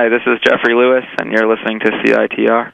Hi, this is Jeffrey Lewis, and you're listening to CITR.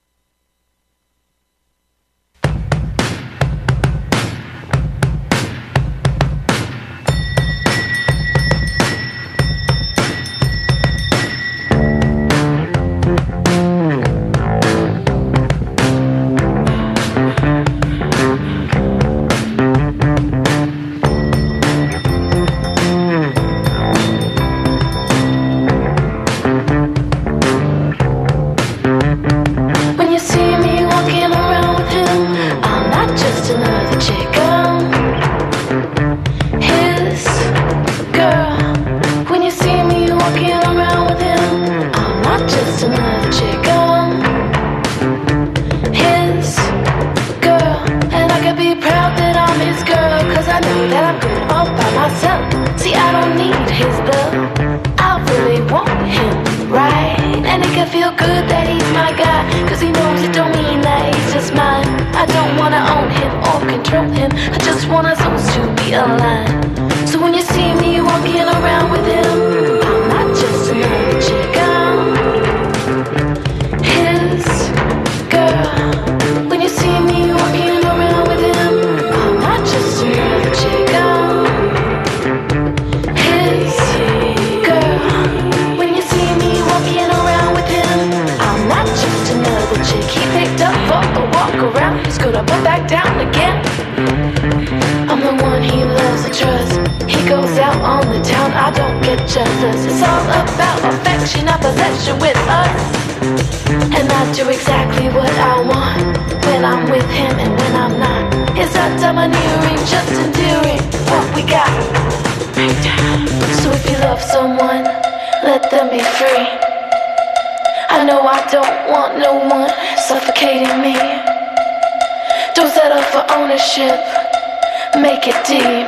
Make it deep.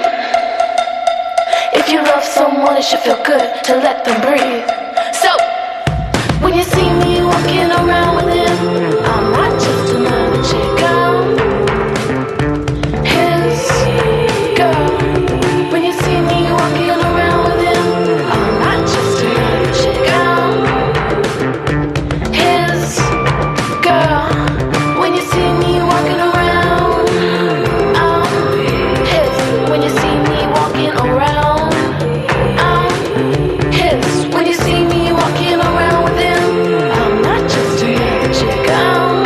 If you love someone, it should feel good to let them breathe. So, when you see me walking around with him, I'm not just another chick, I'm his girl. When you see me walking around with him, I'm not just another chick, I'm his girl. When you see me walking around, when you see me walking around, I'm his. When you see me walking around with him, I'm not just another chick, I'm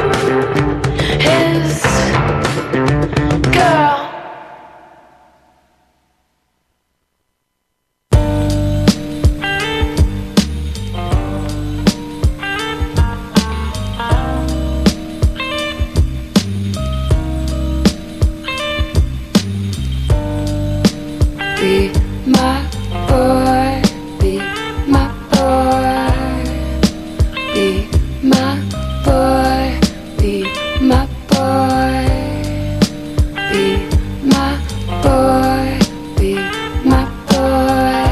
his girl. Be my boy, be my boy, be my boy, be my boy, be my boy, be my boy,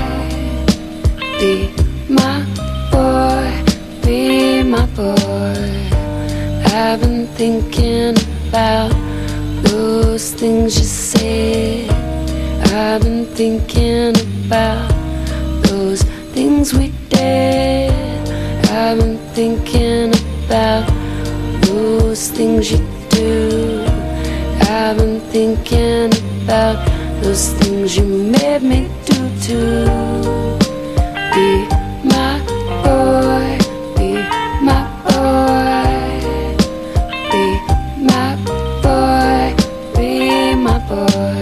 be my boy, be my boy. I've been thinking about those things you said. I've been thinking about those things we did. I've been thinking about those things you do. I've been thinking about those things you made me do too. Be my boy, be my boy, be my boy, be my boy.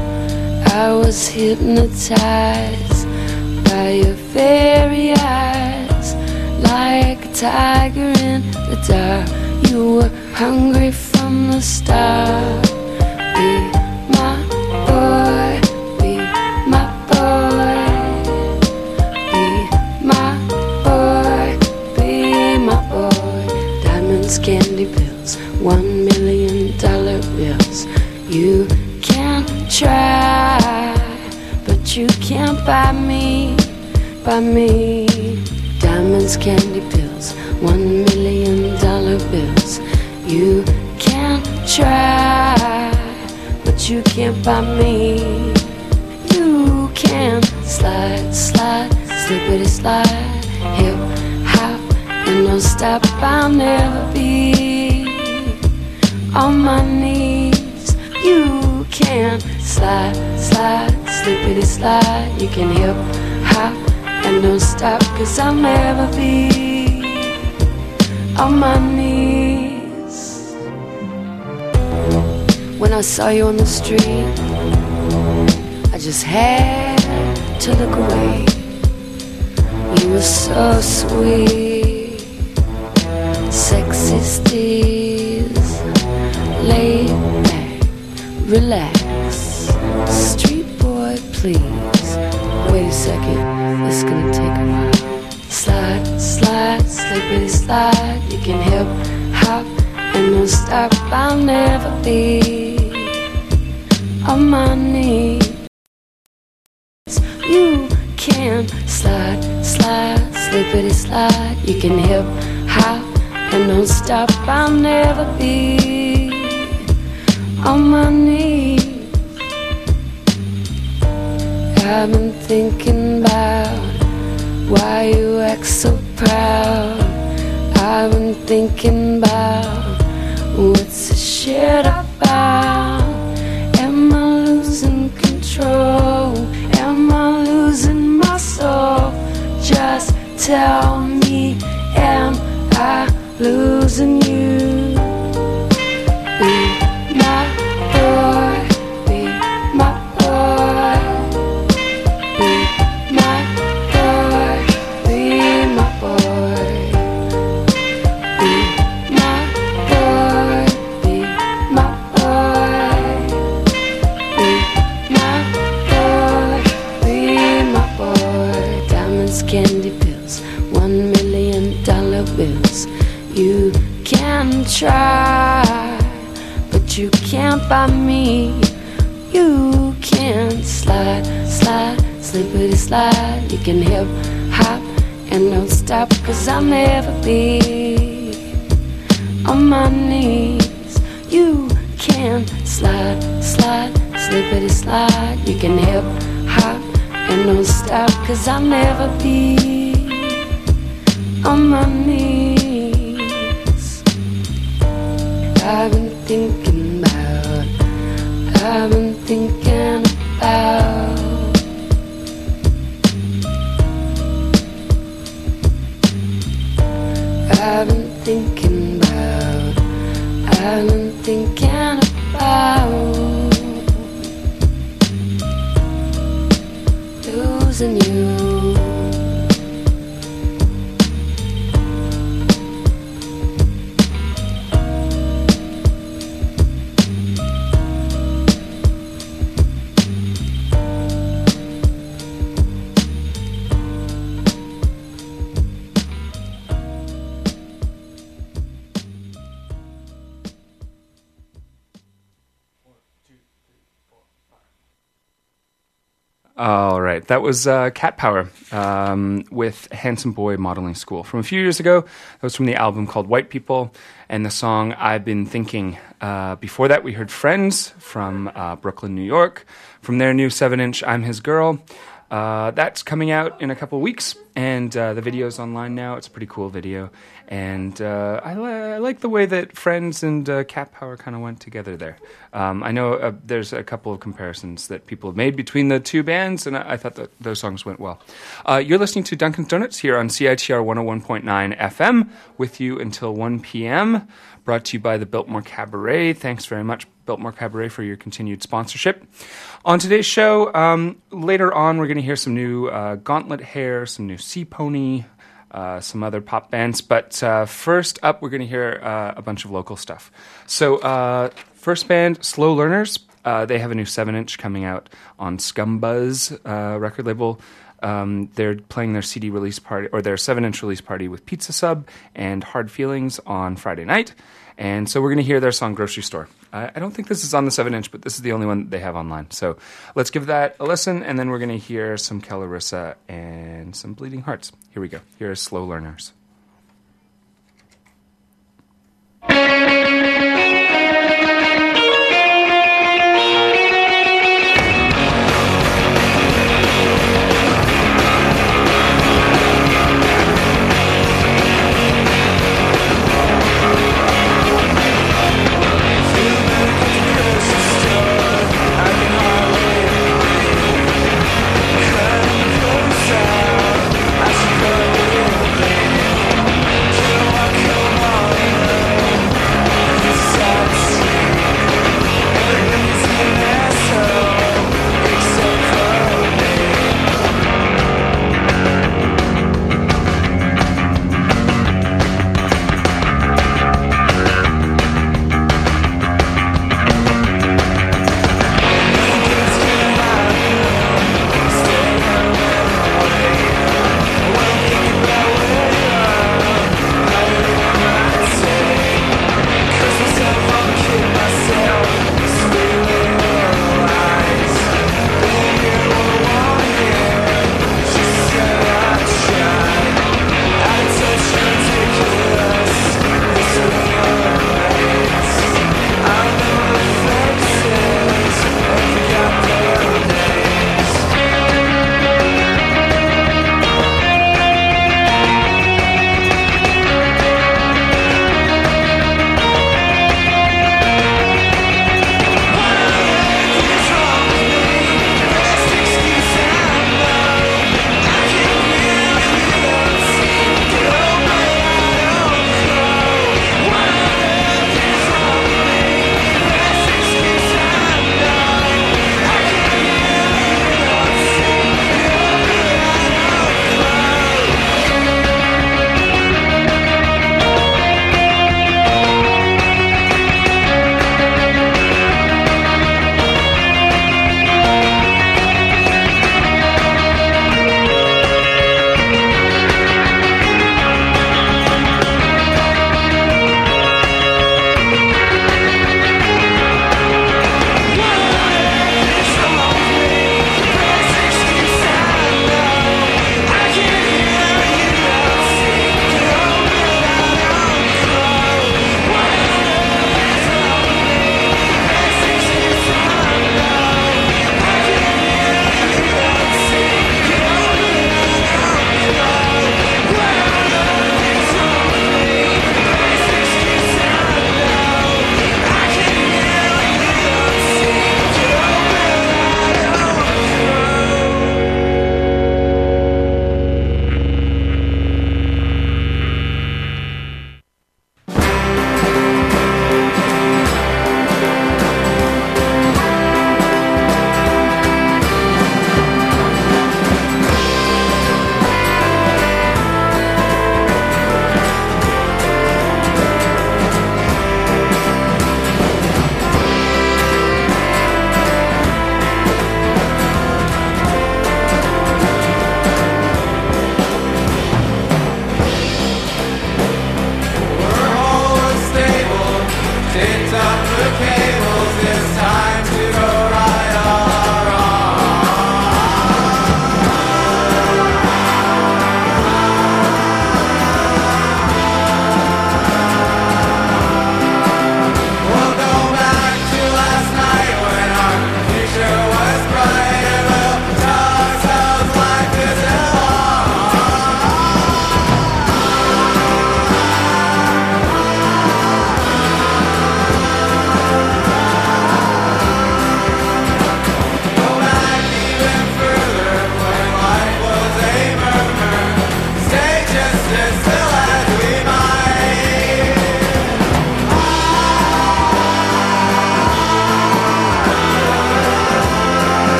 I was hypnotized by your very eyes, like a tiger in the dark. You were hungry from the start. Be my boy, be my boy, be my boy, be my boy. Diamonds, candy pills, $1 million bills. You can try, but you can't buy me, buy me. Diamonds, candy pills, $1 million bills. You can try, but you can't buy me. You can slide, slide, slippity slide, hip don't stop, I'll never be on my knees. You can slide, slide, slippity slide. You can hip hop and don't stop, 'cause I'll never be on my knees. When I saw you on the street, I just had to look away. You were so sweet, sexy steez, laid back, relax, street boy please. Wait a second, it's gonna take a while. Slide, slide, slippity slide. You can hip hop and don't stop, I'll never be on my knees. You can slide, slide, slippity slide. You can hip hop and don't stop, I'll never be on my knees. I've been thinking about why you act so proud. I've been thinking about what's this shit about. Am I losing control? Am I losing my soul? Just tell me, am I losing you? Be my boy, be my boy, be my boy, be my boy, be my boy, be my boy, be my boy, be my boy. Diamonds, candy pills, $1 million bills. You can try, but you can't buy me. You can slide, slide, slippity slide. You can hip hop and don't stop, 'cause I'll never be on my knees. You can slide, slide, slippity slide. You can hip hop and don't stop, 'cause I'll never be on my knees. I've been thinking about, I've been thinking about. I've been thinking about, I've been thinking about losing you. All right, that was Cat Power with Handsome Boy Modeling School from a few years ago. That was from the album called White People, and the song I've Been Thinking. Before that, we heard Friends from Brooklyn, New York, from their new 7-inch I'm His Girl. That's coming out in a couple of weeks, and the video's online now. It's a pretty cool video, and I like the way that Friends and Cat Power kind of went together there. I know there's a couple of comparisons that people have made between the two bands, and I thought that those songs went well. You're listening to Dunkin' Donuts here on CITR 101.9 FM, with you until 1 p.m., brought to you by the Biltmore Cabaret. Thanks very much, Biltmore Cabaret, for your continued sponsorship. On today's show, later on, we're going to hear some new Gauntlet Hair, some new Sea Pony, some other pop bands. But first up, we're going to hear a bunch of local stuff. So first band, Slow Learners. They have a new 7-inch coming out on Scumbuzz record label. They're playing their CD release party, or their 7-inch release party, with Pizza Sub and Hard Feelings on Friday night. And so we're going to hear their song Grocery Store. I don't think this is on the 7-inch, but this is the only one that they have online. So let's give that a listen, and then we're going to hear some Kellarissa and some Bleeding Hearts. Here we go. Here is Slow Learners.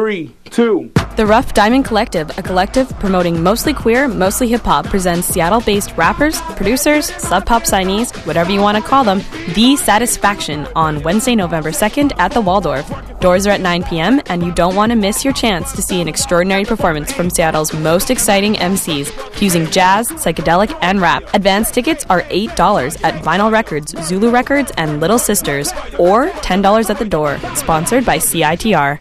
3, 2. The Rough Diamond Collective, a collective promoting mostly queer, mostly hip-hop, presents Seattle-based rappers, producers, sub-pop signees, whatever you want to call them, The Satisfaction on Wednesday, November 2nd at the Waldorf. Doors are at 9 p.m., and you don't want to miss your chance to see an extraordinary performance from Seattle's most exciting MCs, fusing jazz, psychedelic, and rap. Advance tickets are $8 at Vinyl Records, Zulu Records, and Little Sisters, or $10 at the door. Sponsored by CITR.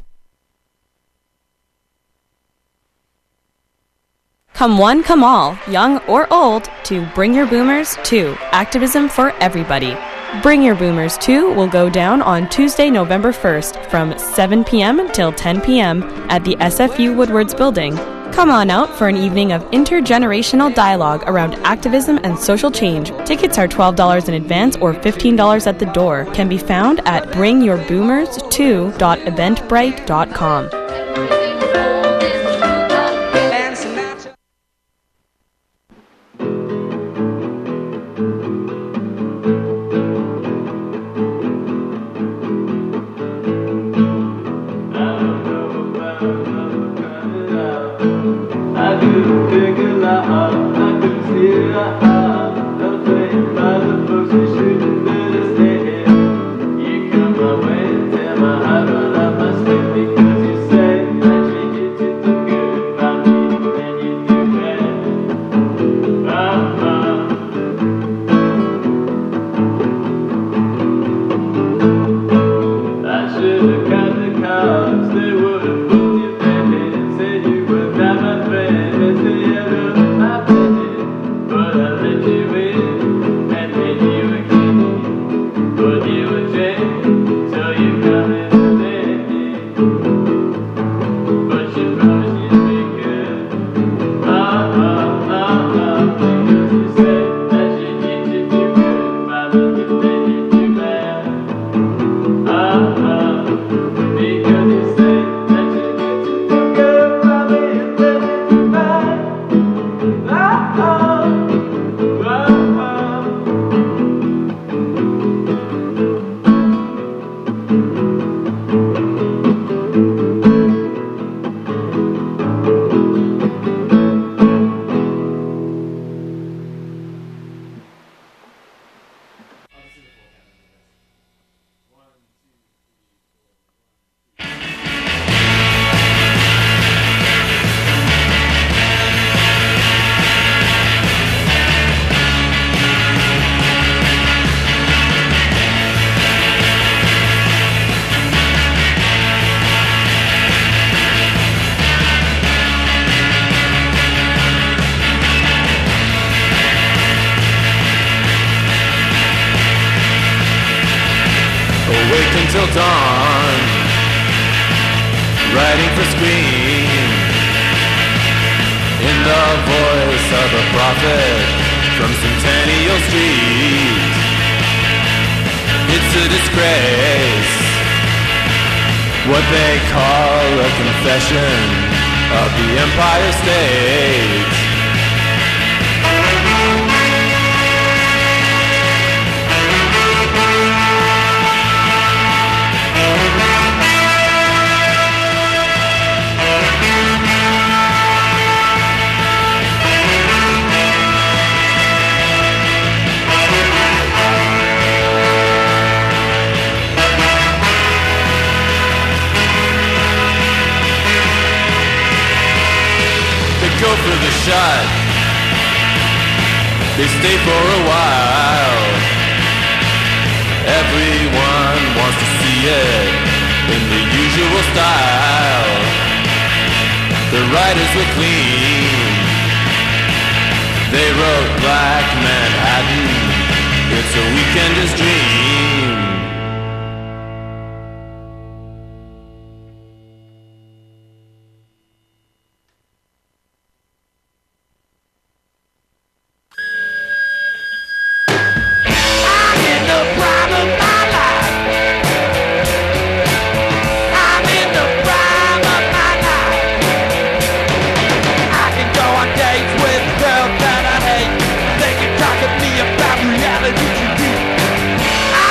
Come one, come all, young or old, to Bring Your Boomers 2, Activism for Everybody. Bring Your Boomers 2 will go down on Tuesday, November 1st from 7 p.m. till 10 p.m. at the SFU Woodwards Building. Come on out for an evening of intergenerational dialogue around activism and social change. Tickets are $12 in advance or $15 at the door. Can be found at bringyourboomers2.eventbrite.com. Till dawn, writing for screen, in the voice of a prophet from Centennial Street. It's a disgrace, what they call a confession of the Empire State. Go for the shot, they stay for a while. Everyone wants to see it in the usual style. The writers were clean, they wrote Black Manhattan, it's a weekender's dream. Reality TV.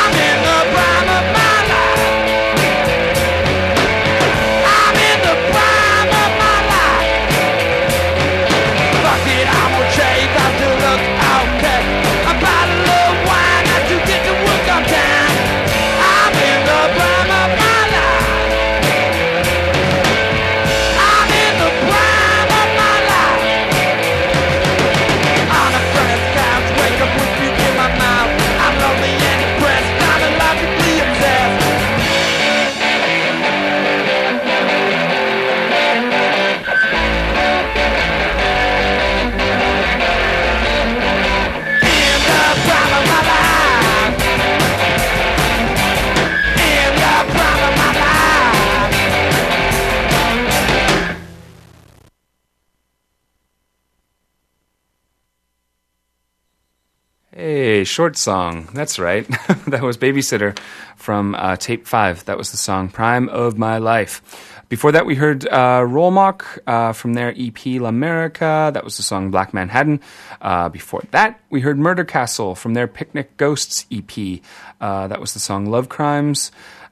Hey, short song. That's right. That was Babysitter from Tape 5. That was the song Prime of My Life. Before that, we heard Rollmock from their EP L'America. That was the song Black Manhattan. Before that, we heard Murder Castle from their Picnic Ghosts EP. That was the song Love Crimes.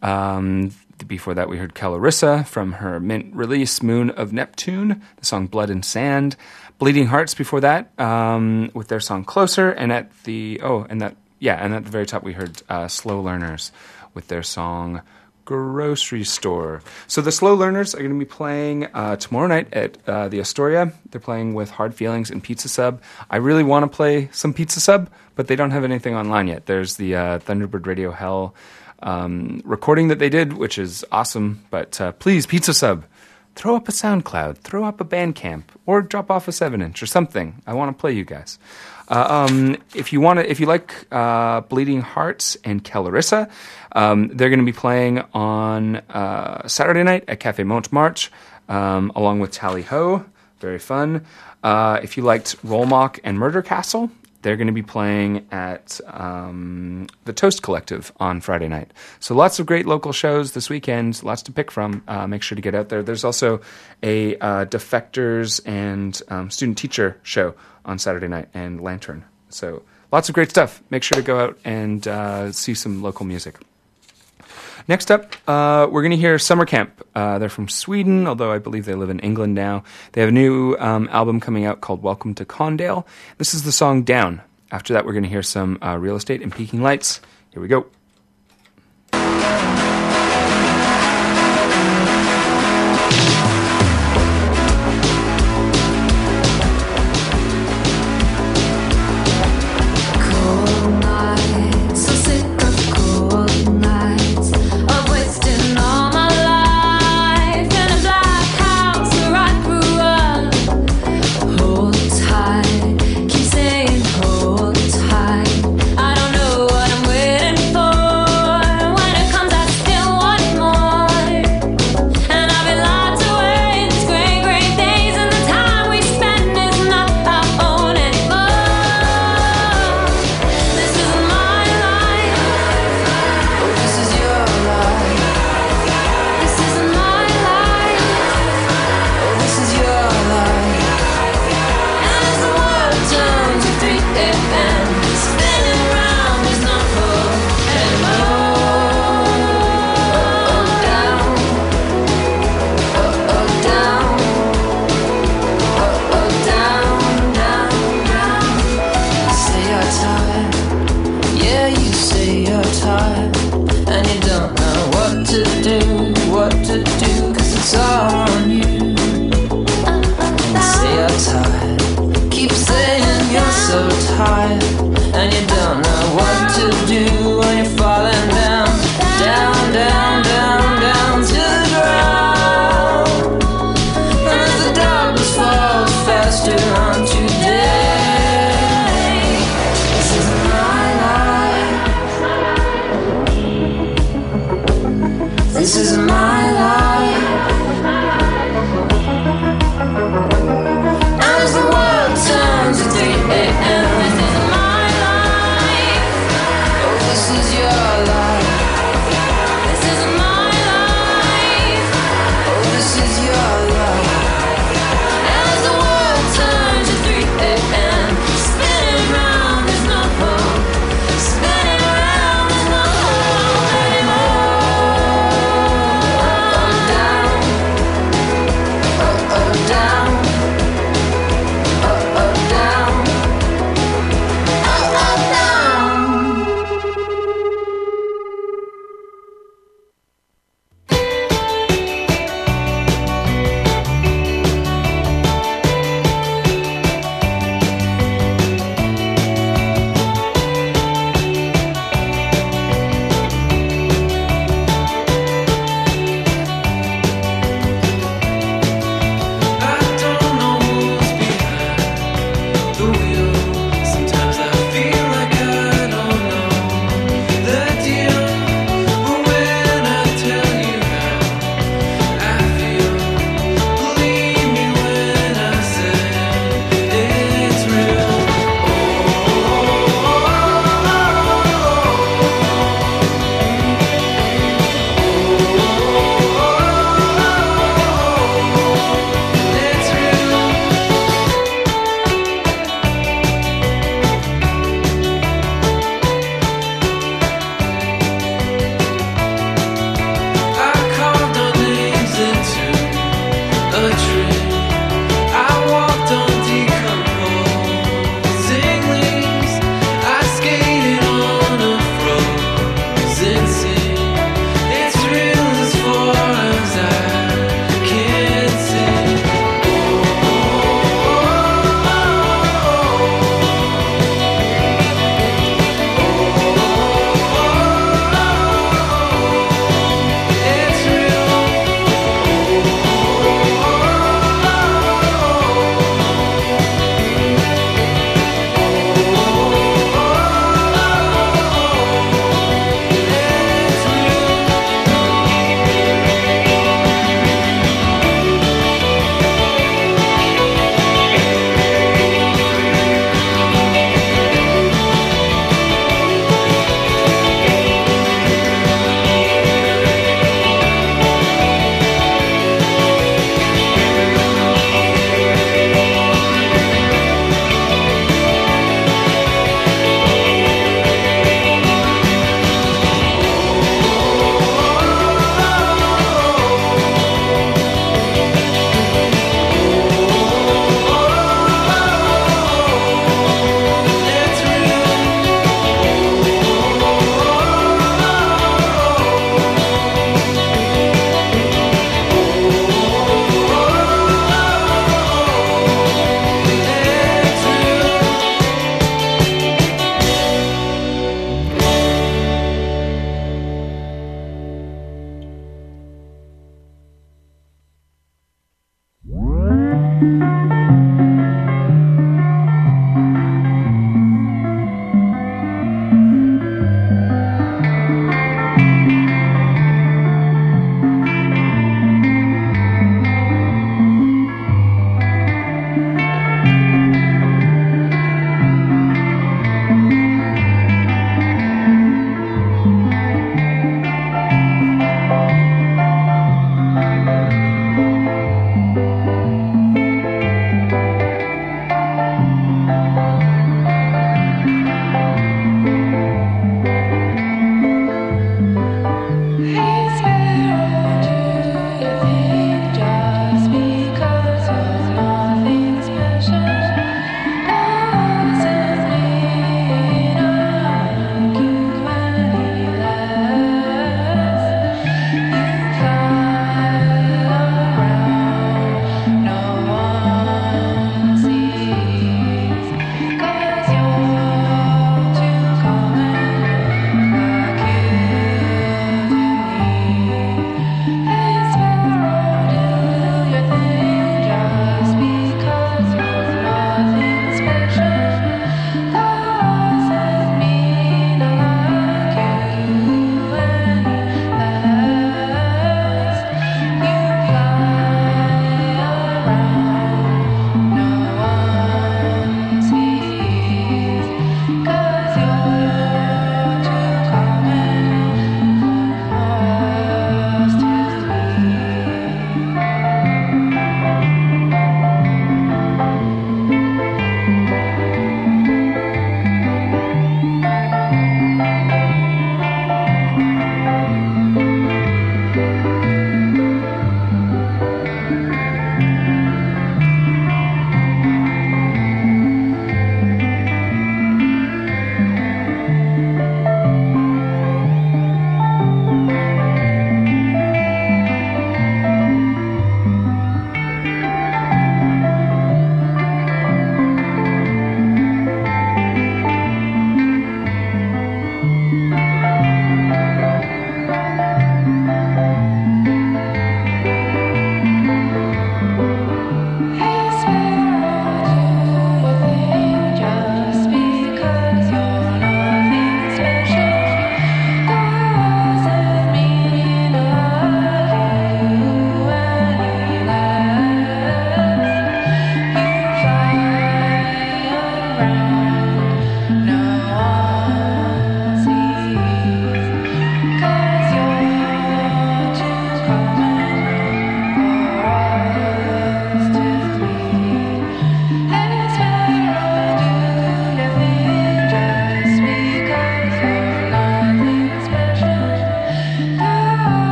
Before that, we heard Clarissa from her mint release Moon of Neptune, the song Blood and Sand. Bleeding Hearts before that, with their song Closer, and at the very top we heard Slow Learners with their song Grocery Store. So the Slow Learners are going to be playing tomorrow night at the Astoria. They're playing with Hard Feelings and Pizza Sub. I really want to play some Pizza Sub, but they don't have anything online yet. There's the Thunderbird Radio Hell recording that they did, which is awesome, but please, Pizza Sub, throw up a SoundCloud, throw up a Bandcamp, or drop off a 7-inch or something. I want to play you guys. If you like Bleeding Hearts and Clarissa, they're going to be playing on Saturday night at Cafe Montmartre, along with Tally Ho. Very fun. If you liked Rollmock and Murder Castle, they're going to be playing at the Toast Collective on Friday night. So lots of great local shows this weekend, lots to pick from. Make sure to get out there. There's also a Defectors and student-teacher show on Saturday night, and Lantern. So lots of great stuff. Make sure to go out and see some local music. Next up, we're going to hear Summer Camp. They're from Sweden, although I believe they live in England now. They have a new album coming out called Welcome to Condale. This is the song Down. After that, we're going to hear some Real Estate and Peaking Lights. Here we go. Keep saying hold tight. I don't know what I'm waiting for.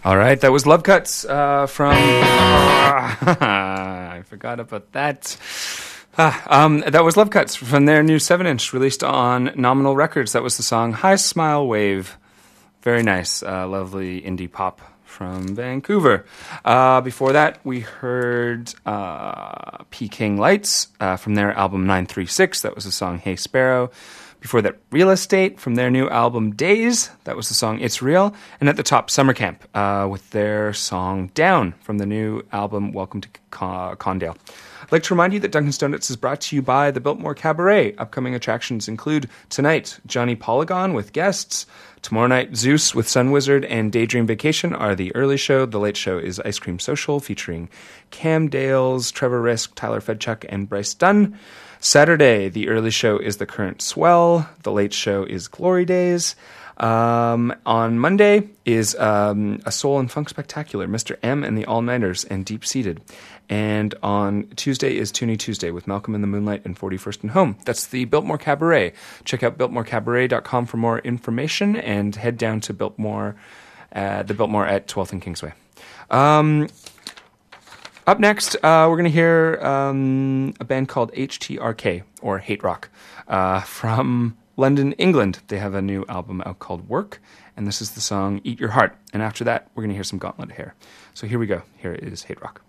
All right, that was Love Cuts from... I forgot about that. That was Love Cuts from their new 7-inch released on Nominal Records. That was the song High Smile Wave. Very nice, lovely indie pop from Vancouver. Before that, we heard Peking Lights from their album 936. That was the song Hey Sparrow. Before that, Real Estate from their new album Days. That was the song It's Real. And at the top, Summer Camp with their song Down from the new album Welcome to Condale. I'd like to remind you that Duncan's Donuts is brought to you by the Biltmore Cabaret. Upcoming attractions include tonight, Johnny Polygon with guests. Tomorrow night, Zeus with Sun Wizard and Daydream Vacation are the early show. The late show is Ice Cream Social featuring Cam Dales, Trevor Risk, Tyler Fedchuk, and Bryce Dunn. Saturday, the early show is The Current Swell. The late show is Glory Days. On Monday is a Soul and Funk Spectacular, Mr. M and the All-Nighters and Deep Seated. And on Tuesday is Toonie Tuesday with Malcolm in the Moonlight and 41st and Home. That's the Biltmore Cabaret. Check out biltmorecabaret.com for more information and head down to Biltmore, the Biltmore at 12th and Kingsway. Up next, we're going to hear a band called HTRK, or Hate Rock, from London, England. They have a new album out called Work, and this is the song Eat Your Heart. And after that, we're going to hear some Gauntlet Hair. So here we go. Here is Hate Rock.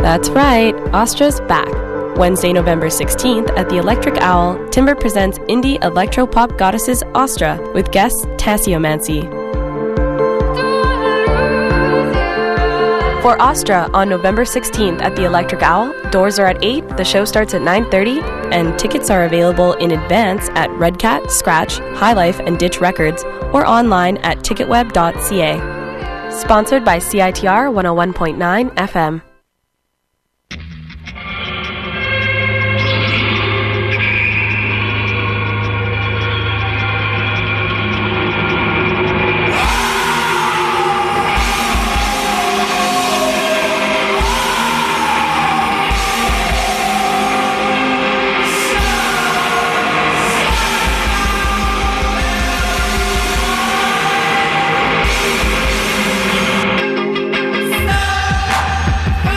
That's right, Austra's back. Wednesday, November 16th at the Electric Owl, Timber presents indie electropop goddesses Austra with guests Tassiomancy. For Austra on November 16th at the Electric Owl, doors are at 8, the show starts at 9:30, and tickets are available in advance at Red Cat, Scratch, High Life, and Ditch Records, or online at ticketweb.ca. Sponsored by CITR 101.9 FM. Stop!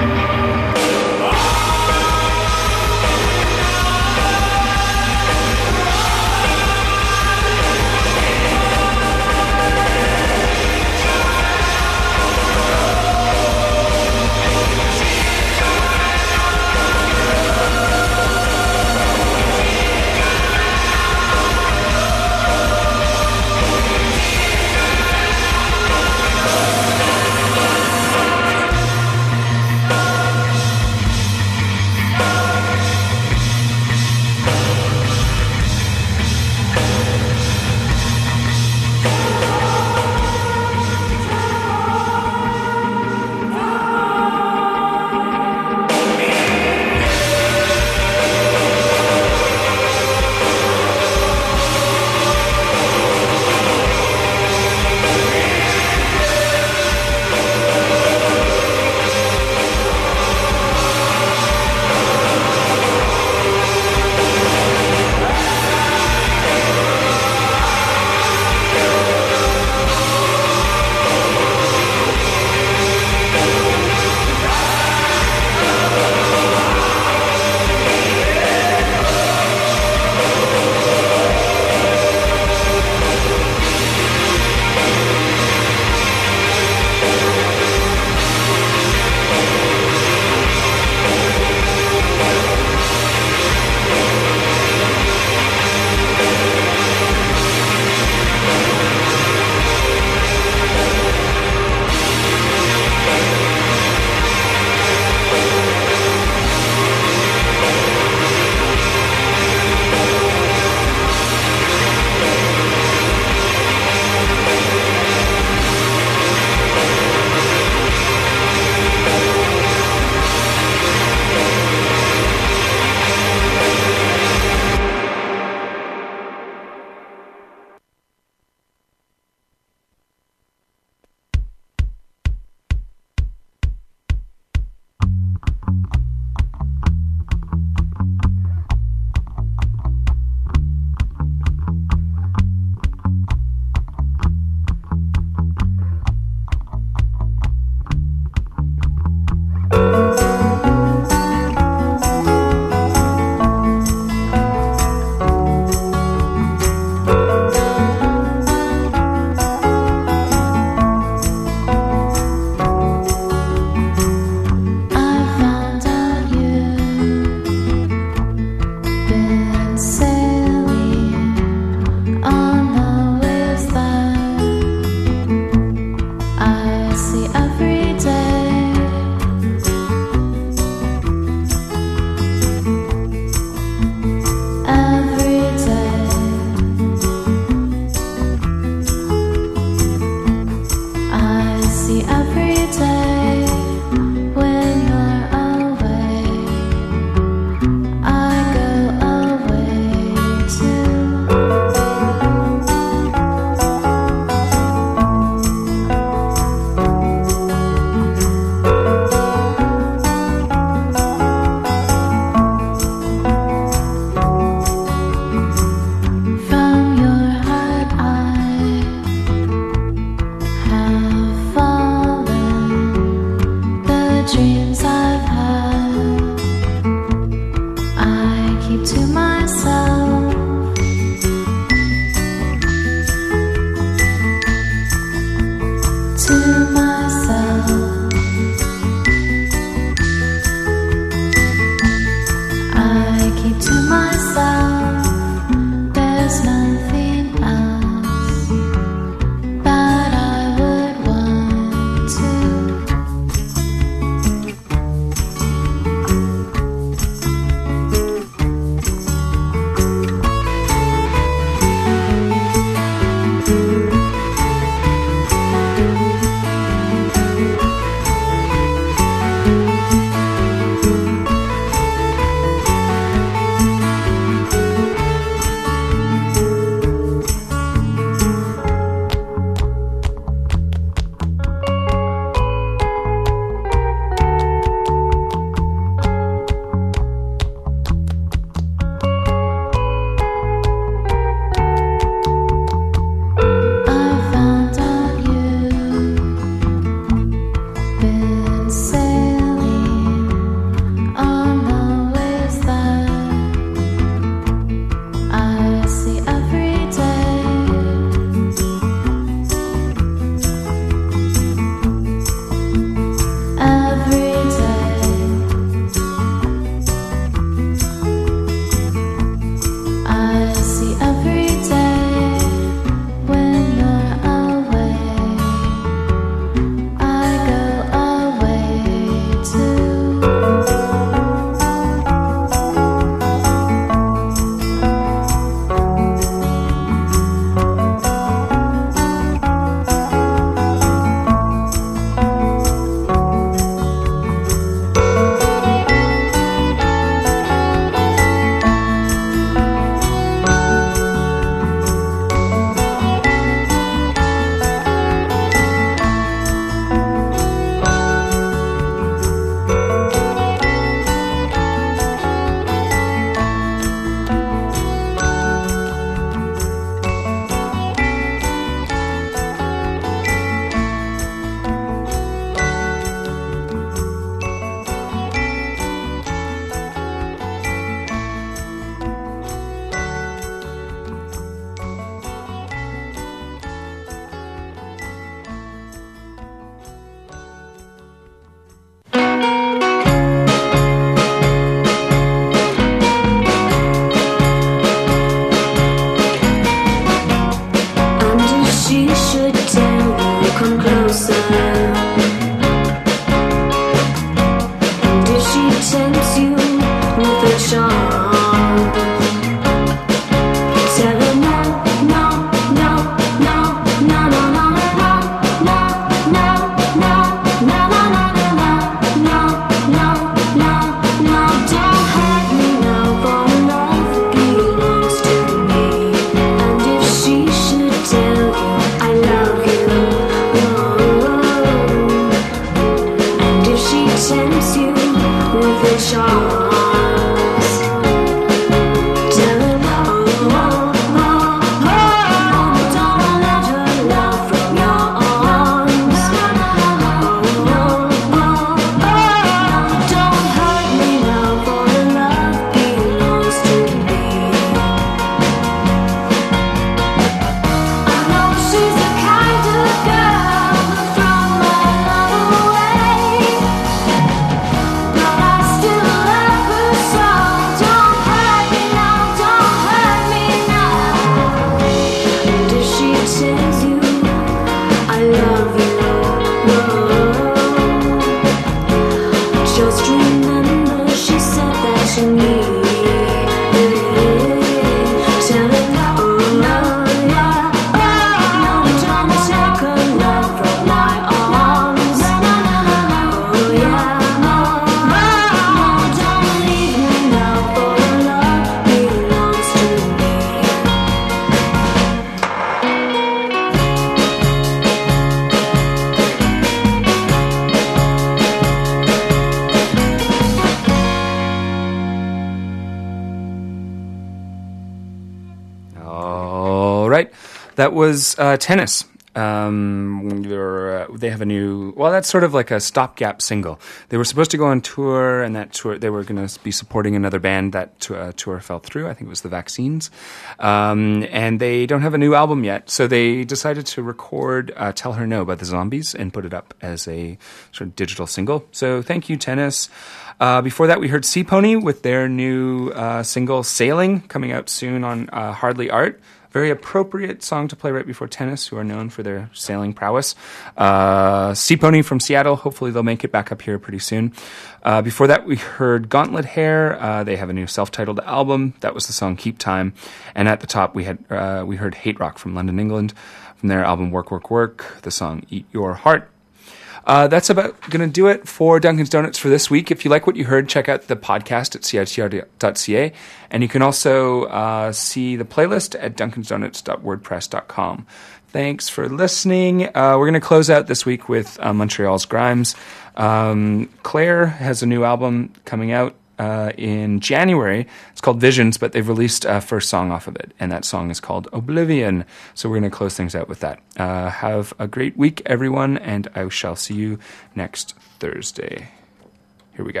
That was Tennis. They have a new, well, that's sort of like a stopgap single. They were supposed to go on tour, and that tour, they were going to be supporting another band. That tour fell through. I think it was the Vaccines. And they don't have a new album yet, so they decided to record Tell Her No by the Zombies and put it up as a sort of digital single. So thank you, Tennis. Before that, we heard Sea Pony with their new single Sailing, coming out soon on Hardly Art. Very appropriate song to play right before Tennis, who are known for their sailing prowess. Sea Pony from Seattle. Hopefully they'll make it back up here pretty soon. Before that, we heard Gauntlet Hair. They have a new self-titled album. That was the song Keep Time. And at the top, we heard Hate Rock from London, England, from their album Work, Work, Work, the song Eat Your Heart. That's about going to do it for Dunkin's Donuts for this week. If you like what you heard, check out the podcast at citr.ca. And you can also see the playlist at dunkinsdonuts.wordpress.com. Thanks for listening. We're going to close out this week with Montreal's Grimes. Claire has a new album coming out in January. It's called Visions, but they've released a first song off of it, and that song is called Oblivion. So we're going to close things out with that. Have a great week, everyone, and I shall see you next Thursday. Here we go.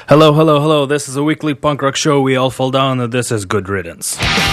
Hello, hello, hello. This is a weekly punk rock show. We all fall down, and this is Good Riddance.